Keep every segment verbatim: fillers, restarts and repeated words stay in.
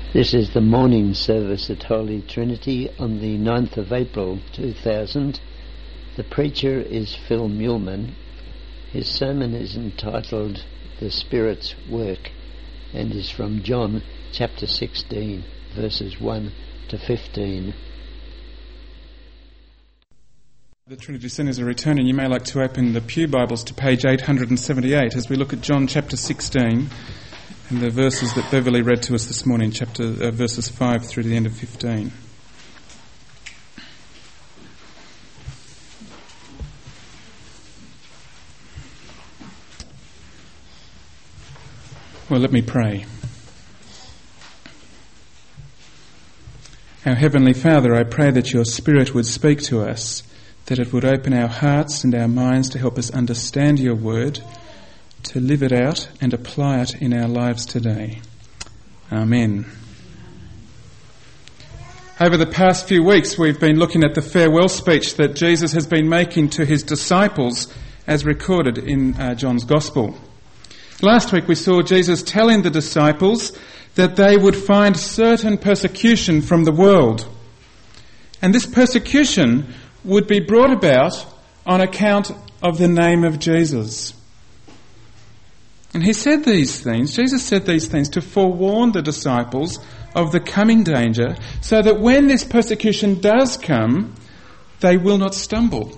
This is the morning service at Holy Trinity on the ninth of April two thousand. The preacher is Phil Muhlman. His sermon is entitled The Spirit's Work and is from John chapter sixteen, verses one to fifteen. The Trinity Centres are returning. You may like to open the Pew Bibles to page eight hundred seventy-eight as we look at John chapter sixteen and the verses that Beverly read to us this morning, chapter uh, verses five through to the end of fifteen. Well, let me pray. Our Heavenly Father, I pray that your Spirit would speak to us, that it would open our hearts and our minds to help us understand your word, to live it out and apply it in our lives today. Amen. Over the past few weeks, we've been looking at the farewell speech that Jesus has been making to his disciples as recorded in uh, John's Gospel. Last week we saw Jesus telling the disciples that they would find certain persecution from the world. And this persecution would be brought about on account of the name of Jesus. And he said these things, Jesus said these things to forewarn the disciples of the coming danger, so that when this persecution does come, they will not stumble.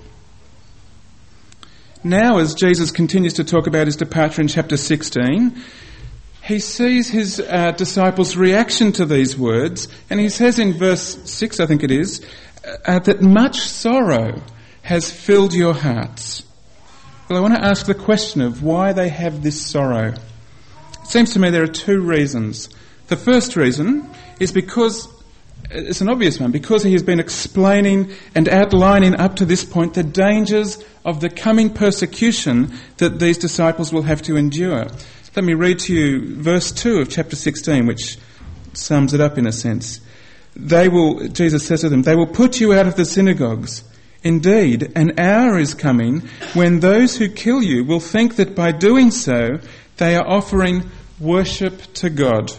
Now, as Jesus continues to talk about his departure in chapter sixteen, he sees his uh, disciples' reaction to these words, and he says in verse six, I think it is, uh, that much sorrow has filled your hearts. Well, I want to ask the question of why they have this sorrow. It seems to me there are two reasons. The first reason is because, it's an obvious one, because he has been explaining and outlining up to this point the dangers of the coming persecution that these disciples will have to endure. Let me read to you verse two of chapter sixteen, which sums it up in a sense. They will, Jesus says to them, they will put you out of the synagogues. Indeed, an hour is coming when those who kill you will think that by doing so they are offering worship to God.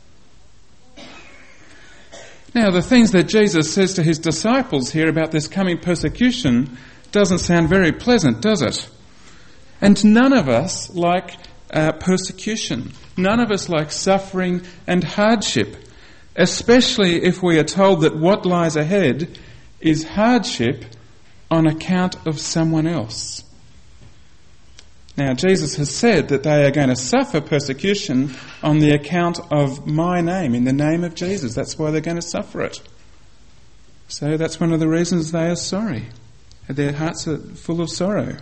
Now, the things that Jesus says to his disciples here about this coming persecution doesn't sound very pleasant, does it? And none of us like uh, persecution. None of us like suffering and hardship, especially if we are told that what lies ahead is hardship on account of someone else. Now, Jesus has said that they are going to suffer persecution on the account of my name, in the name of Jesus. That's why they're going to suffer it. So that's one of the reasons they are sorry. Their hearts are full of sorrow.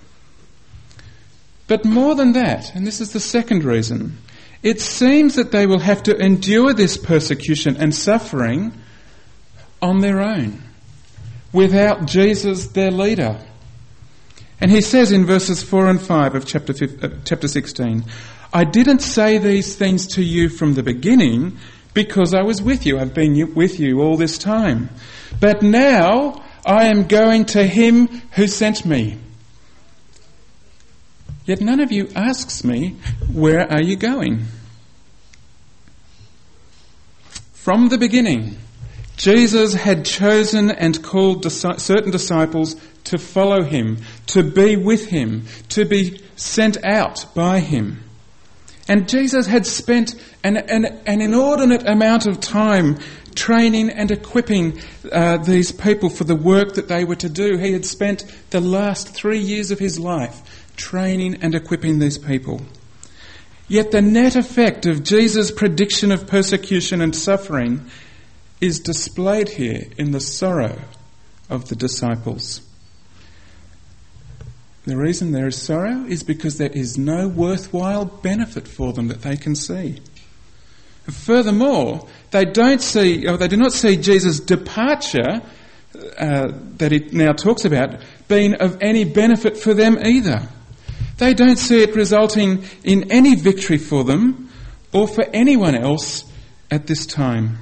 But more than that, and this is the second reason, it seems that they will have to endure this persecution and suffering on their own, without Jesus, their leader. And he says in verses four and five of chapter uh, chapter sixteen, I didn't say these things to you from the beginning because I was with you. I've been with you all this time. But now I am going to him who sent me. Yet none of you asks me, where are you going? From the beginning, Jesus had chosen and called dis- certain disciples to follow him, to be with him, to be sent out by him. And Jesus had spent an, an, an inordinate amount of time training and equipping uh, these people for the work that they were to do. He had spent the last three years of his life training and equipping these people. Yet the net effect of Jesus' prediction of persecution and suffering is displayed here in the sorrow of the disciples. The reason there is sorrow is because there is no worthwhile benefit for them that they can see. Furthermore, they don't see, or they do not see Jesus' departure uh, that it now talks about being of any benefit for them either. They don't see it resulting in any victory for them or for anyone else at this time.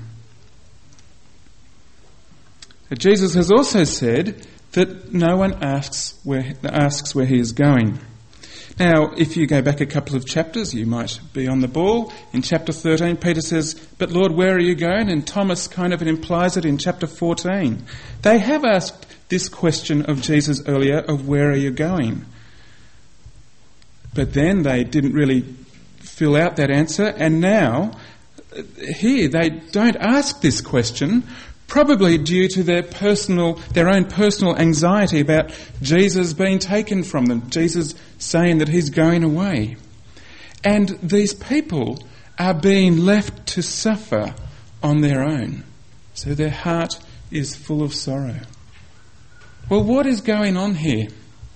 Jesus has also said that no one asks where, asks where he is going. Now, if you go back a couple of chapters, you might be on the ball. In chapter thirteen, Peter says, "But Lord, where are you going?" And Thomas kind of implies it in chapter fourteen. They have asked this question of Jesus earlier, of where are you going? But then they didn't really fill out that answer, and now, here, they don't ask this question, probably due to their personal, their own personal anxiety about Jesus being taken from them, Jesus saying that he's going away. And these people are being left to suffer on their own. So their heart is full of sorrow. Well, what is going on here?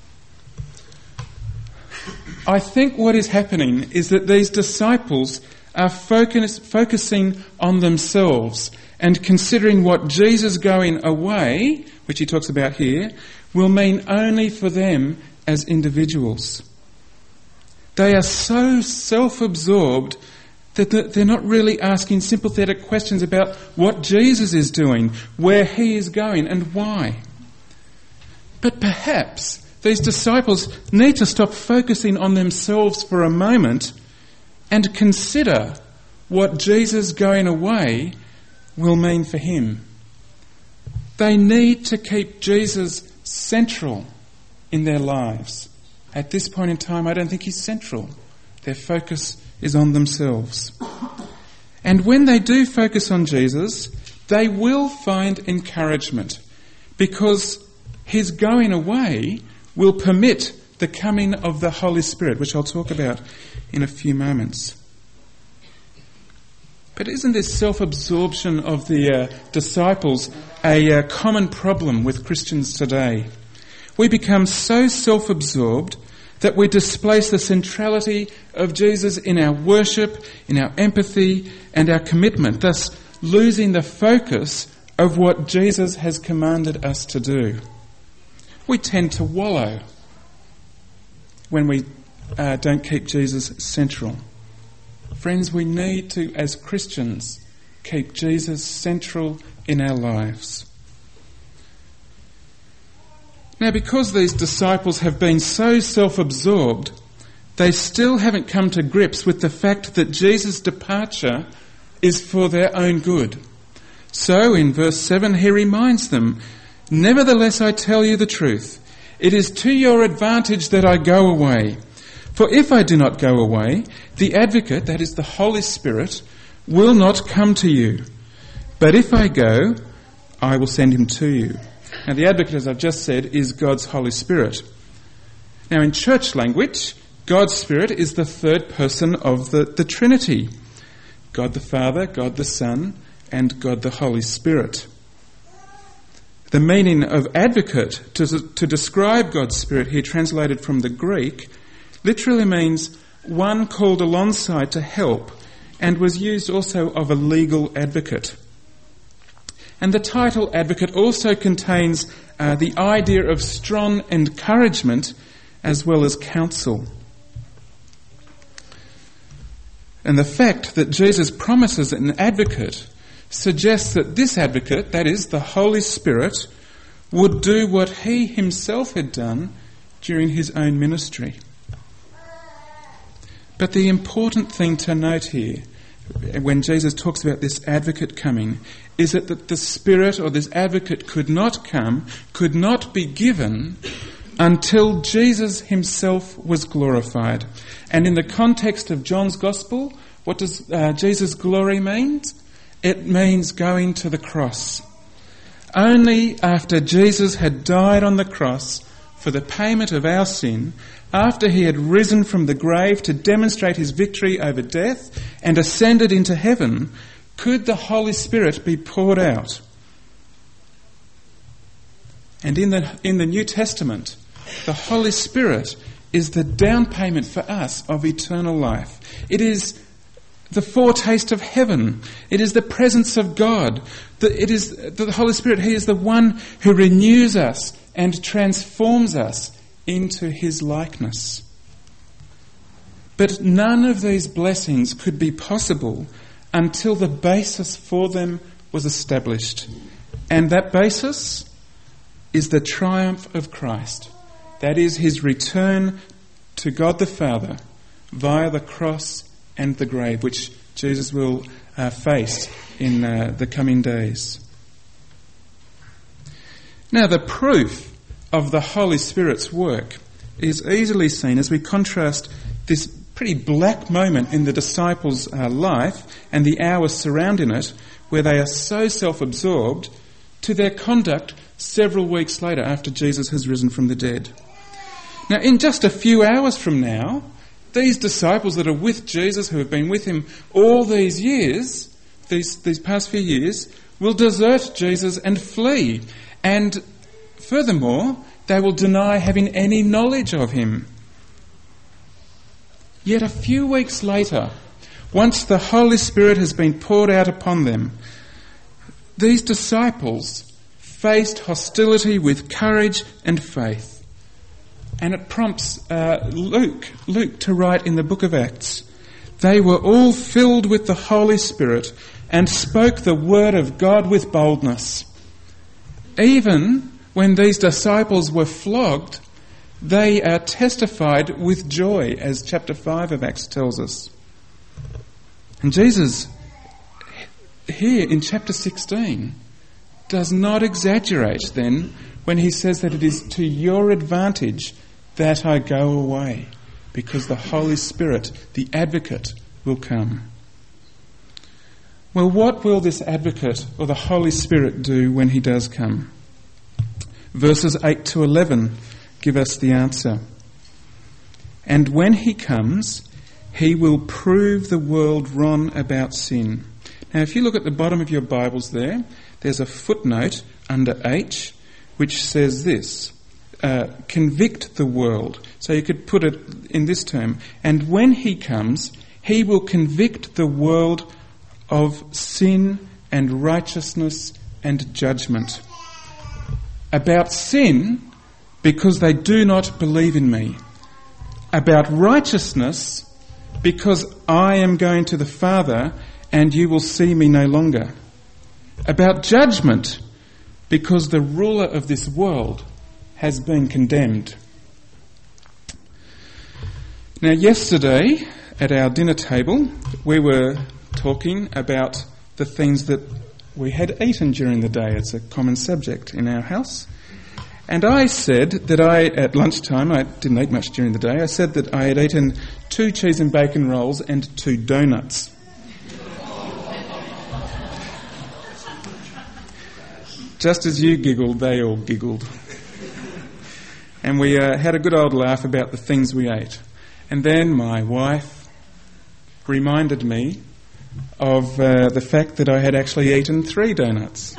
I think what is happening is that these disciples are focus, focusing on themselves and considering what Jesus going away, which he talks about here, will mean only for them as individuals. They are so self-absorbed that they're not really asking sympathetic questions about what Jesus is doing, where he is going, and why. But perhaps these disciples need to stop focusing on themselves for a moment and consider what Jesus going away will mean for him. They need to keep Jesus central in their lives. At this point in time, I don't think he's central. Their focus is on themselves. And when they do focus on Jesus, they will find encouragement, because his going away will permit the coming of the Holy Spirit, which I'll talk about in a few moments. But isn't this self-absorption of the uh, disciples a uh, common problem with Christians today? We become so self-absorbed that we displace the centrality of Jesus in our worship, in our empathy and our commitment, thus losing the focus of what Jesus has commanded us to do. We tend to wallow when we uh, don't keep Jesus central. Friends, we need to, as Christians, keep Jesus central in our lives. Now, because these disciples have been so self-absorbed, they still haven't come to grips with the fact that Jesus' departure is for their own good. So, in verse seven, he reminds them, "Nevertheless, I tell you the truth. It is to your advantage that I go away. For if I do not go away, the Advocate, that is the Holy Spirit, will not come to you. But if I go, I will send him to you." Now, the Advocate, as I've just said, is God's Holy Spirit. Now, in church language, God's Spirit is the third person of the, the Trinity. God the Father, God the Son, and God the Holy Spirit. The meaning of advocate, to, to describe God's Spirit here, translated from the Greek, literally means one called alongside to help, and was used also of a legal advocate. And the title advocate also contains uh, the idea of strong encouragement as well as counsel. And the fact that Jesus promises an advocate suggests that this advocate, that is the Holy Spirit, would do what he himself had done during his own ministry. But the important thing to note here, when Jesus talks about this advocate coming, is that the Spirit or this advocate could not come, could not be given until Jesus himself was glorified. And in the context of John's Gospel, what does uh, Jesus' glory mean? It means going to the cross. Only after Jesus had died on the cross for the payment of our sin, after he had risen from the grave to demonstrate his victory over death and ascended into heaven, could the Holy Spirit be poured out. And in the, in the New Testament, the Holy Spirit is the down payment for us of eternal life. It is the foretaste of heaven. It is the presence of God. It is the Holy Spirit. He is the one who renews us and transforms us into his likeness. But none of these blessings could be possible until the basis for them was established. And that basis is the triumph of Christ. That is his return to God the Father via the cross and the grave, which Jesus will uh, face in uh, the coming days. Now, the proof of the Holy Spirit's work is easily seen as we contrast this pretty black moment in the disciples' uh, life and the hours surrounding it, where they are so self-absorbed, to their conduct several weeks later after Jesus has risen from the dead. Now, in just a few hours from now, these disciples that are with Jesus, who have been with him all these years, these, these past few years, will desert Jesus and flee. And furthermore, they will deny having any knowledge of him. Yet a few weeks later, once the Holy Spirit has been poured out upon them, these disciples faced hostility with courage and faith. And it prompts uh, Luke, Luke to write in the book of Acts, "They were all filled with the Holy Spirit and spoke the word of God with boldness." Even when these disciples were flogged, they uh, testified with joy, as chapter five of Acts tells us. And Jesus, here in chapter sixteen, does not exaggerate then when he says that it is to your advantage that I go away, because the Holy Spirit, the advocate, will come. Well, what will this advocate or the Holy Spirit do when he does come? Verses eight to eleven give us the answer. "And when he comes, he will prove the world wrong about sin." Now, if you look at the bottom of your Bibles there, there's a footnote under H which says this, uh, convict the world. So you could put it in this term, "And when he comes, he will convict the world of sin and righteousness and judgment." About sin, because they do not believe in me. About righteousness, because I am going to the Father and you will see me no longer. About judgment, because the ruler of this world has been condemned. Now, yesterday at our dinner table, we were talking about the things that we had eaten during the day. It's a common subject in our house. And I said that I, at lunchtime, I didn't eat much during the day, I said that I had eaten two cheese and bacon rolls and two donuts. Just as you giggled, they all giggled. And we uh, had a good old laugh about the things we ate. And then my wife reminded me of uh, the fact that I had actually eaten three donuts.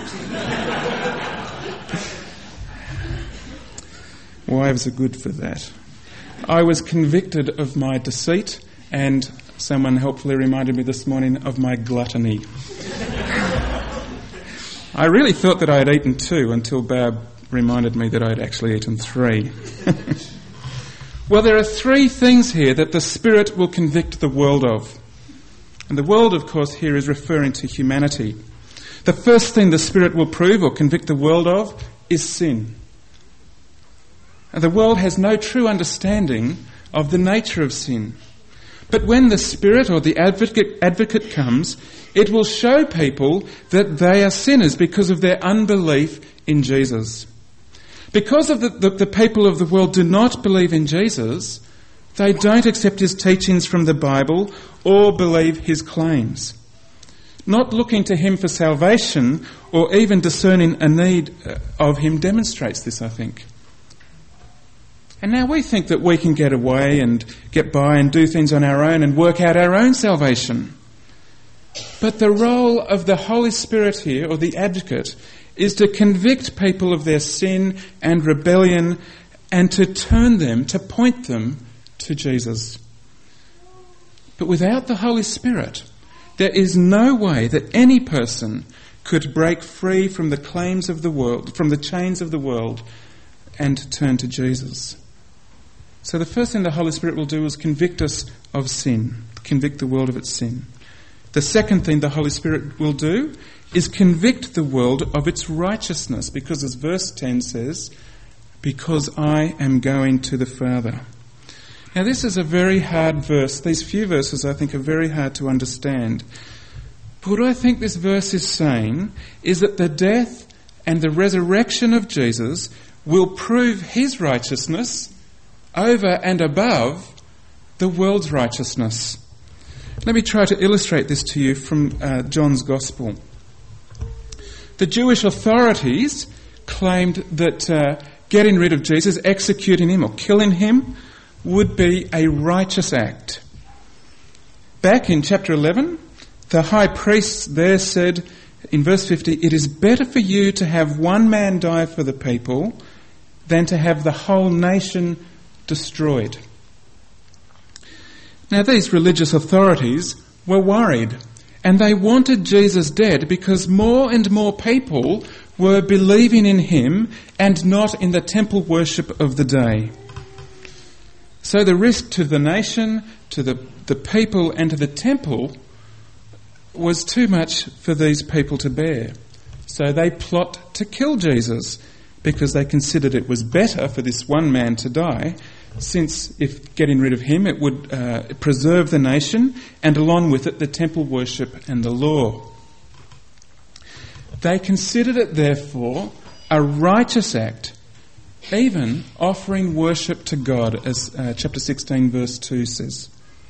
Wives are good for that. I was convicted of my deceit, and someone helpfully reminded me this morning of my gluttony. I really thought that I had eaten two until Barb reminded me that I had actually eaten three. Well, there are three things here that the Spirit will convict the world of. And the world, of course, here is referring to humanity. The first thing the Spirit will prove or convict the world of is sin. And the world has no true understanding of the nature of sin. But when the Spirit or the advocate, advocate comes, it will show people that they are sinners because of their unbelief in Jesus. Because of the, the, the people of the world do not believe in Jesus, they don't accept his teachings from the Bible or believe his claims. Not looking to him for salvation or even discerning a need of him demonstrates this, I think. And now we think that we can get away and get by and do things on our own and work out our own salvation. But the role of the Holy Spirit here, or the advocate, is to convict people of their sin and rebellion and to turn them, to point them to Jesus. But without the Holy Spirit, there is no way that any person could break free from the claims of the world, from the chains of the world, and turn to Jesus. So the first thing the Holy Spirit will do is convict us of sin, convict the world of its sin. The second thing the Holy Spirit will do is convict the world of its righteousness, because as verse ten says, because I am going to the Father. Now this is a very hard verse. These few verses I think are very hard to understand. But what I think this verse is saying is that the death and the resurrection of Jesus will prove his righteousness over and above the world's righteousness. Let me try to illustrate this to you from uh, John's Gospel. The Jewish authorities claimed that uh, getting rid of Jesus, executing him or killing him, would be a righteous act. Back in chapter eleven, the high priests there said in verse fifty, "It is better for you to have one man die for the people than to have the whole nation destroyed." Now these religious authorities were worried, and they wanted Jesus dead because more and more people were believing in him and not in the temple worship of the day. So the risk to the nation, to the, the people and to the temple was too much for these people to bear. So they plot to kill Jesus because they considered it was better for this one man to die, since if getting rid of him it would uh, preserve the nation and along with it the temple worship and the law. They considered it therefore a righteous act, even offering worship to God, as uh, chapter sixteen verse two says.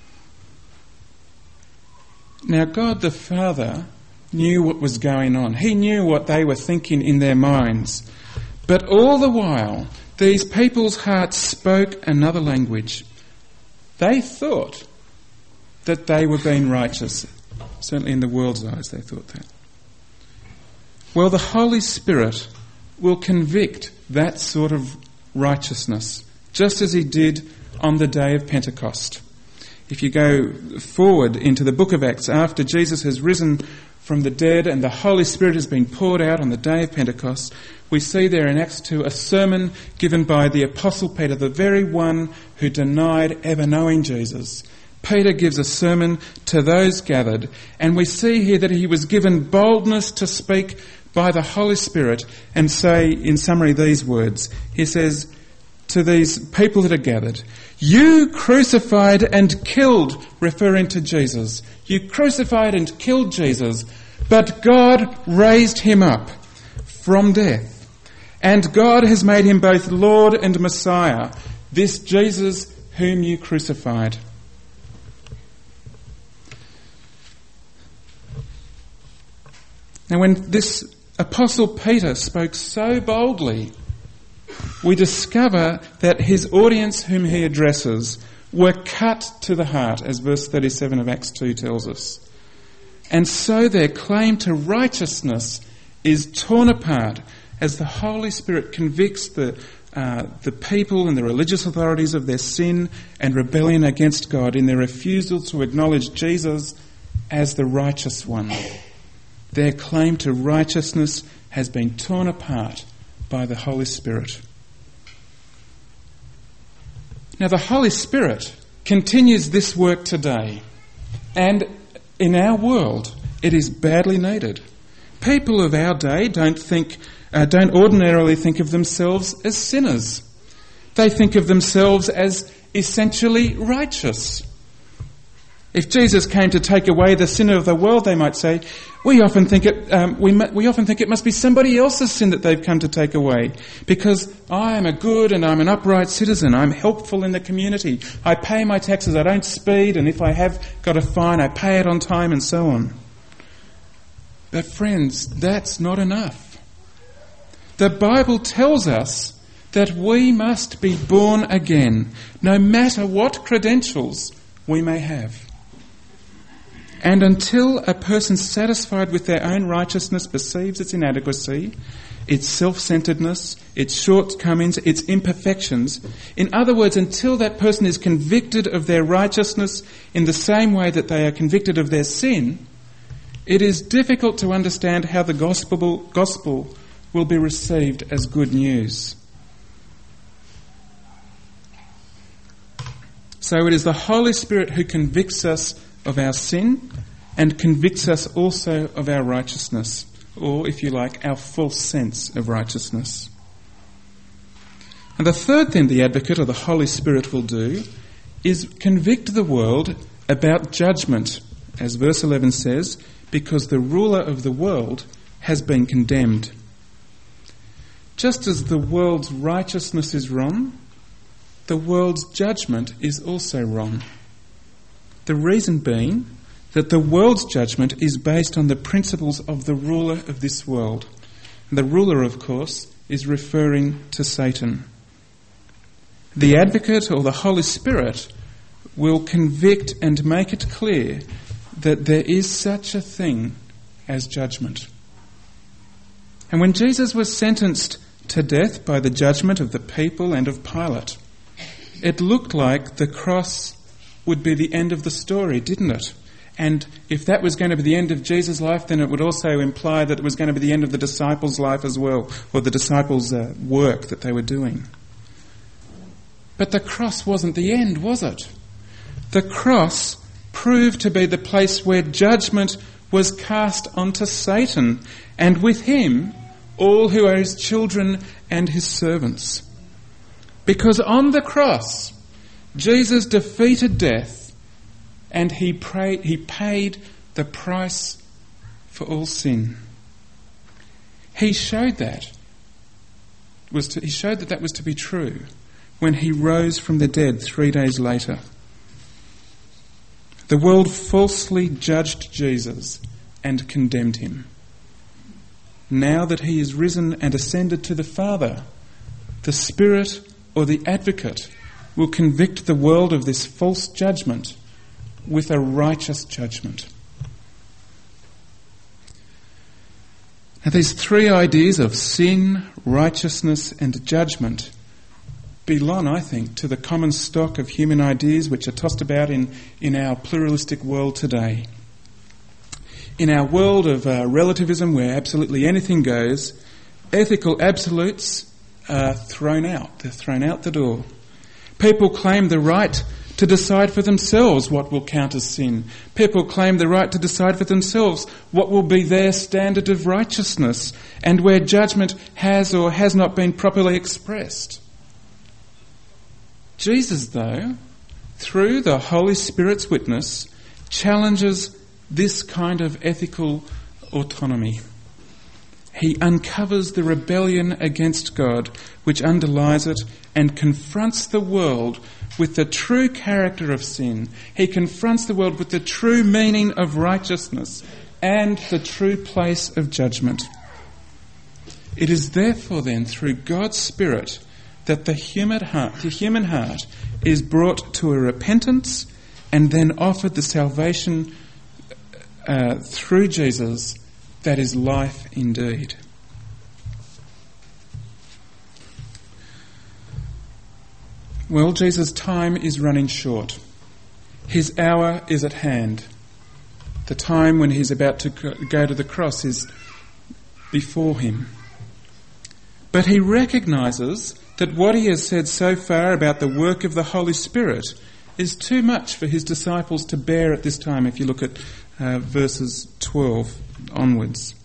Now God the Father knew what was going on. He knew what they were thinking in their minds. But all the while, these people's hearts spoke another language. They thought that they were being righteous. Certainly in the world's eyes they thought that. Well, the Holy Spirit will convict that sort of righteousness, just as he did on the day of Pentecost. If you go forward into the book of Acts, after Jesus has risen from the dead and the Holy Spirit has been poured out on the day of Pentecost, we see there in Acts two a sermon given by the Apostle Peter, the very one who denied ever knowing Jesus. Peter gives a sermon to those gathered, and we see here that he was given boldness to speak by the Holy Spirit and say, in summary, these words. He says to these people that are gathered, "You crucified and killed," referring to Jesus. "You crucified and killed Jesus, but God raised him up from death. And God has made him both Lord and Messiah, this Jesus whom you crucified." Now when this Apostle Peter spoke so boldly, we discover that his audience whom he addresses were cut to the heart, as verse thirty-seven of Acts two tells us. And so their claim to righteousness is torn apart as the Holy Spirit convicts the uh, the people and the religious authorities of their sin and rebellion against God in their refusal to acknowledge Jesus as the righteous one. Their claim to righteousness has been torn apart by the Holy Spirit. Now the Holy Spirit continues this work today, and in our world it is badly needed. People of our day don't think, uh, don't ordinarily think of themselves as sinners. They think of themselves as essentially righteous. If Jesus came to take away the sin of the world, they might say, we often think it, um, we, we often think it must be somebody else's sin that they've come to take away, because I am a good and I'm an upright citizen. I'm helpful in the community. I pay my taxes. I don't speed, and if I have got a fine, I pay it on time, and so on. But friends, that's not enough. The Bible tells us that we must be born again, no matter what credentials we may have. And until a person satisfied with their own righteousness perceives its inadequacy, its self-centeredness, its shortcomings, its imperfections, in other words, until that person is convicted of their righteousness in the same way that they are convicted of their sin, it is difficult to understand how the gospel, gospel will be received as good news. So it is the Holy Spirit who convicts us of our sin and convicts us also of our righteousness, or, if you like, our false sense of righteousness. And the third thing the advocate or the Holy Spirit will do is convict the world about judgment, as verse eleven says, because the ruler of the world has been condemned. Just as the world's righteousness is wrong, the world's judgment is also wrong. The reason being that the world's judgment is based on the principles of the ruler of this world. And the ruler, of course, is referring to Satan. The advocate or the Holy Spirit will convict and make it clear that there is such a thing as judgment. And when Jesus was sentenced to death by the judgment of the people and of Pilate, it looked like the cross would be the end of the story, didn't it? And if that was going to be the end of Jesus' life, then it would also imply that it was going to be the end of the disciples' life as well, or the disciples' uh, work that they were doing. But the cross wasn't the end, was it? The cross proved to be the place where judgment was cast onto Satan, and with him all who are his children and his servants. Because on the cross, Jesus defeated death, and he, pray, he paid the price for all sin. He showed that was to, he showed that that was to be true when he rose from the dead three days later. The world falsely judged Jesus and condemned him. Now that he is risen and ascended to the Father, the Spirit or the Advocate will convict the world of this false judgment with a righteous judgment. Now, these three ideas of sin, righteousness and judgment belong, I think, to the common stock of human ideas which are tossed about in, in our pluralistic world today. In our world of uh, relativism, where absolutely anything goes, ethical absolutes are thrown out. They're thrown out the door. People claim the right to decide for themselves what will count as sin. People claim the right to decide for themselves what will be their standard of righteousness and where judgment has or has not been properly expressed. Jesus, though, through the Holy Spirit's witness, challenges this kind of ethical autonomy. He uncovers the rebellion against God which underlies it and confronts the world with the true character of sin. He confronts the world with the true meaning of righteousness and the true place of judgment. It is therefore then through God's Spirit that the human heart, the human heart is brought to a repentance and then offered the salvation uh, through Jesus that is life indeed. Well, Jesus' time is running short. His hour is at hand. The time when he's about to go to the cross is before him. But he recognises that what he has said so far about the work of the Holy Spirit is too much for his disciples to bear at this time, if you look at uh, verses twelve onwards.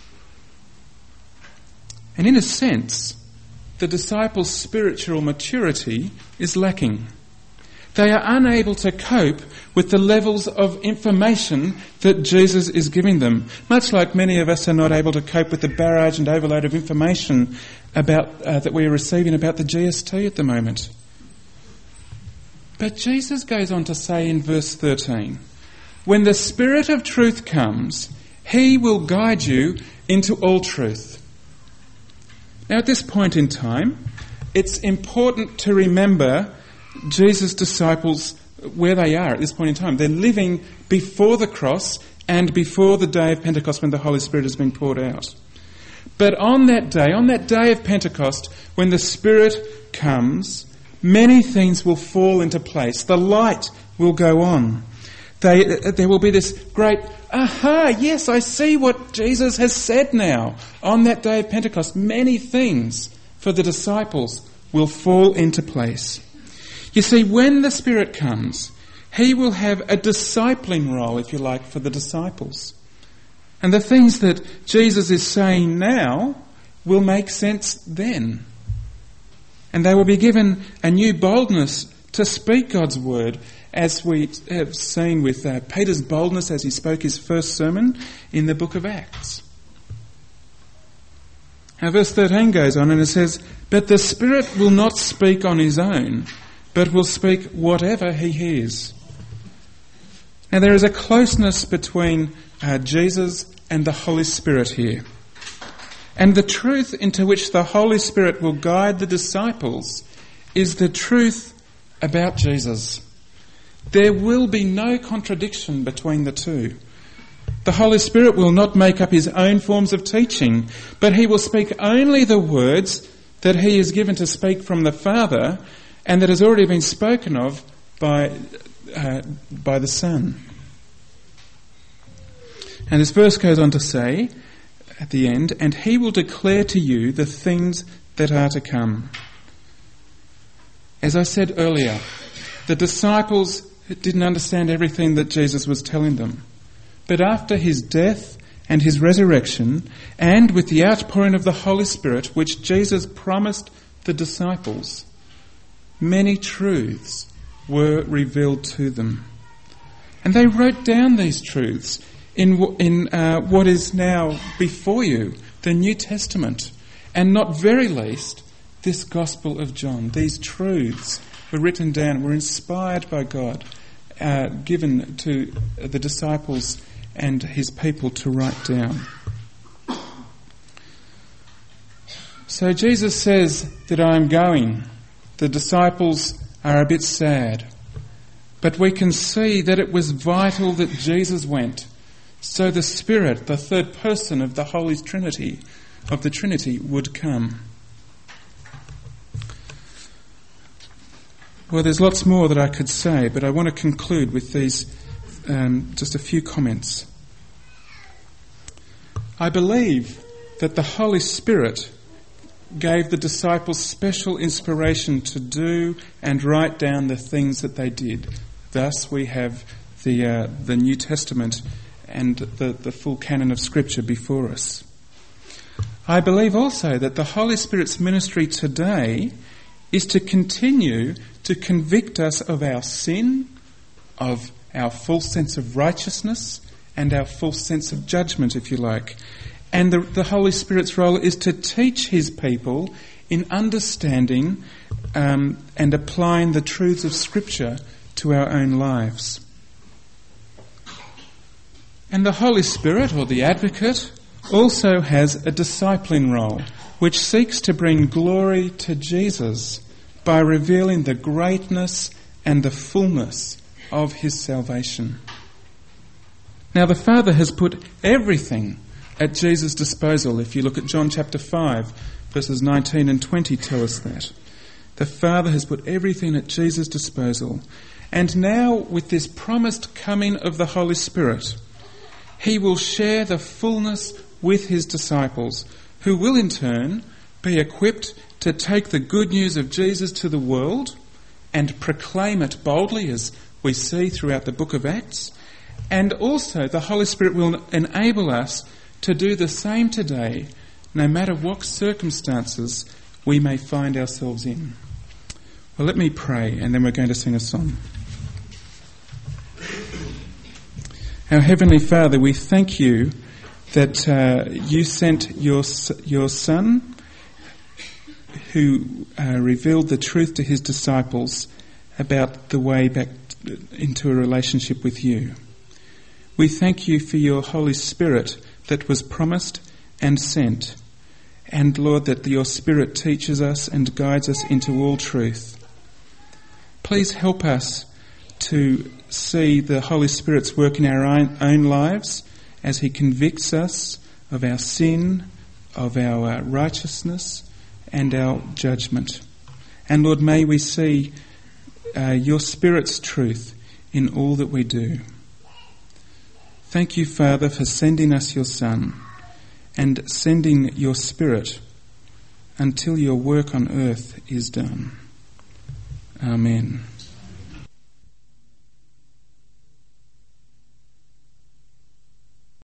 And in a sense, the disciples' spiritual maturity is lacking. They are unable to cope with the levels of information that Jesus is giving them, much like many of us are not able to cope with the barrage and overload of information about uh, that we are receiving about the G S T at the moment. But Jesus goes on to say in verse thirteen, when the Spirit of truth comes, he will guide you into all truth. Now, at this point in time, it's important to remember Jesus' disciples, where they are at this point in time. They're living before the cross and before the day of Pentecost when the Holy Spirit has been poured out. But on that day, on that day of Pentecost, when the Spirit comes, many things will fall into place. The light will go on. They, there will be this great, aha, yes, I see what Jesus has said now. On that day of Pentecost, many things for the disciples will fall into place. You see, when the Spirit comes, he will have a discipling role, if you like, for the disciples. And the things that Jesus is saying now will make sense then. And they will be given a new boldness to speak God's word, as we have seen with uh, Peter's boldness as he spoke his first sermon in the book of Acts. Now verse thirteen goes on and it says, "But the Spirit will not speak on his own, but will speak whatever he hears." Now there is a closeness between uh, Jesus and the Holy Spirit here. And the truth into which the Holy Spirit will guide the disciples is the truth about Jesus. There will be no contradiction between the two. The Holy Spirit will not make up his own forms of teaching, but he will speak only the words that he is given to speak from the Father and that has already been spoken of by, uh, by the Son. And this verse goes on to say, at the end, "And he will declare to you the things that are to come." As I said earlier, the disciples didn't understand everything that Jesus was telling them. But after his death and his resurrection, and with the outpouring of the Holy Spirit, which Jesus promised the disciples, many truths were revealed to them. And they wrote down these truths in, in uh, what is now before you, the New Testament, and not very least, this Gospel of John. These truths were written down, were inspired by God, uh, given to the disciples and his people to write down. So Jesus says that I am going. The disciples are a bit sad. But we can see that it was vital that Jesus went. So the Spirit, the third person of the Holy Trinity, of the Trinity, would come. Well, there's lots more that I could say, but I want to conclude with these, um, just a few comments. I believe that the Holy Spirit gave the disciples special inspiration to do and write down the things that they did. Thus we have the uh, the New Testament and the, the full canon of Scripture before us. I believe also that the Holy Spirit's ministry today is to continue to convict us of our sin, of our full sense of righteousness, and our full sense of judgment, if you like. And the, the Holy Spirit's role is to teach his people in understanding um, and applying the truths of Scripture to our own lives. And the Holy Spirit, or the Advocate, also has a discipling role, which seeks to bring glory to Jesus by revealing the greatness and the fullness of his salvation. Now the Father has put everything at Jesus' disposal. If you look at John chapter five, verses nineteen and twenty tell us that. The Father has put everything at Jesus' disposal. And now, with this promised coming of the Holy Spirit, he will share the fullness with his disciples, who will in turn be equipped to take the good news of Jesus to the world and proclaim it boldly, as we see throughout the book of Acts. And also the Holy Spirit will enable us to do the same today, no matter what circumstances we may find ourselves in. Well, let me pray, and then we're going to sing a song. Our Heavenly Father, we thank you that uh, you sent your your Son, who uh, revealed the truth to his disciples about the way back into a relationship with you. We thank you for your Holy Spirit that was promised and sent. And Lord, that your Spirit teaches us and guides us into all truth. Please help us to see the Holy Spirit's work in our own, own lives as he convicts us of our sin, of our uh, righteousness and our judgment. And Lord, may we see uh, your Spirit's truth in all that we do. Thank you, Father, for sending us your Son and sending your Spirit until your work on earth is done. Amen.